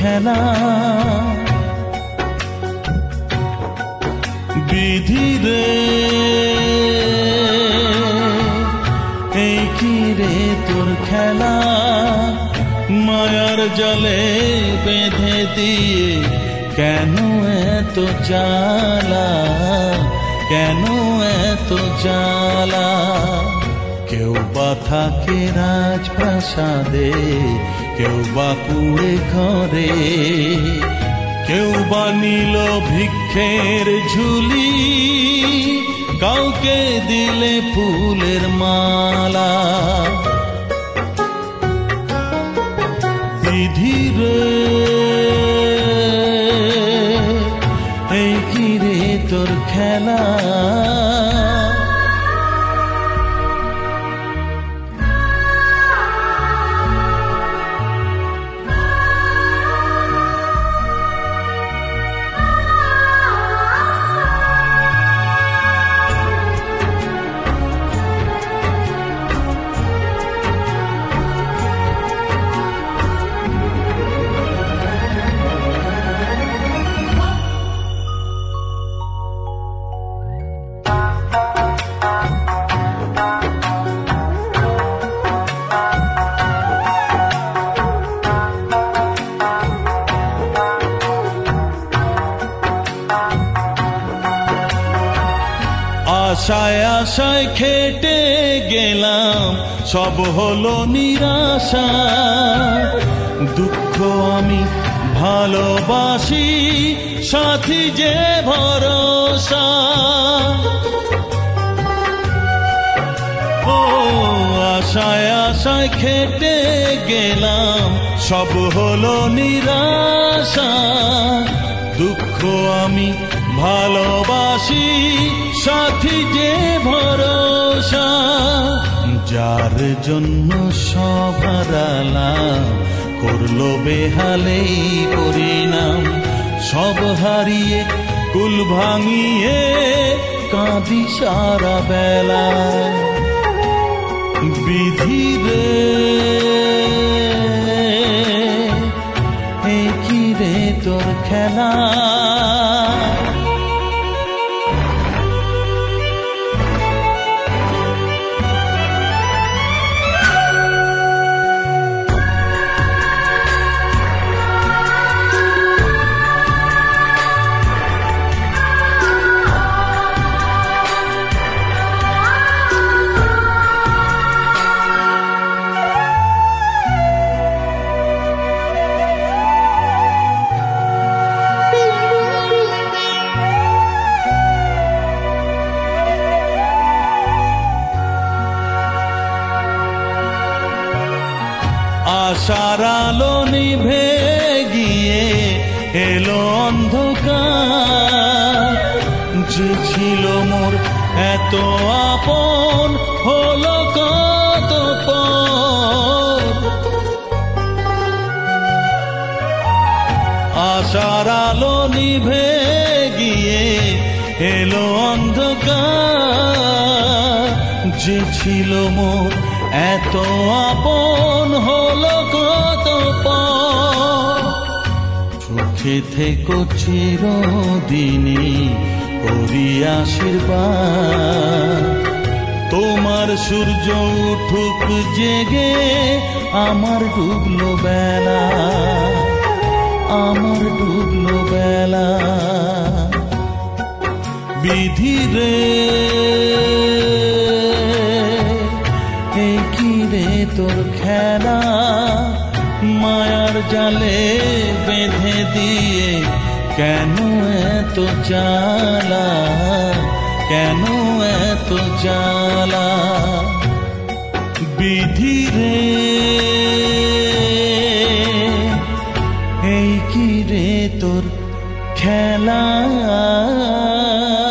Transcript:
খেলা। বিধি রে এই কি রে তোর খেলা, মায়ার জালে বেঁধে দিয়ে কেন এত জ্বালা, কেন এত জ্বালা। কেউ বা থাকে রাজপ্রাসাদে, কেউ বা কুড়ে ঘরে, কেউ বা নিল ভিক্ষের ঝুলি, কাউকে দিলে ফুলের মালা। বিধি রে এই কি রে তোর খেলা। আশায় আশায় খেটে গেলাম, সব হলো নিরাশা। দুঃখ আমি ভালোবাসি, সাথী যে ভরসা। ও আশায় আশায় খেটে গেলাম, সব হলো নিরাশা। দুঃখ আমি ভালোবাসি, সাথী যে ভরসা। যার জন্য সব হারালাম, করলো বেহালেই পরিণাম। সব হারিয়ে কুল ভাঙিয়ে কাঁদি সারা বেলা। বিধি রে এই কি রে তোর খেলা। আশার আলো নিভে গিয়ে এলো অন্ধকার। যে ছিল মোর এত আপন, হলো কত পর। আশার আলো নিভে গিয়ে এলো অন্ধকার। যে ছিল মোর এত আপন, হলো কত পর। সুখে থেকো চিরদিনই করি আশীর্বাদ। তোমার সূর্য উঠুক জেগে, আমার ডুবলো বেলা, আমার ডুবলো বেলা। বিধি রে এই কি রে তোর খেলা। মায়ার জালে বেঁধে দিয়ে কেন এত জ্বালা, কেন এত জ্বালা। বিধি রে এই কি রে তোর খেলা।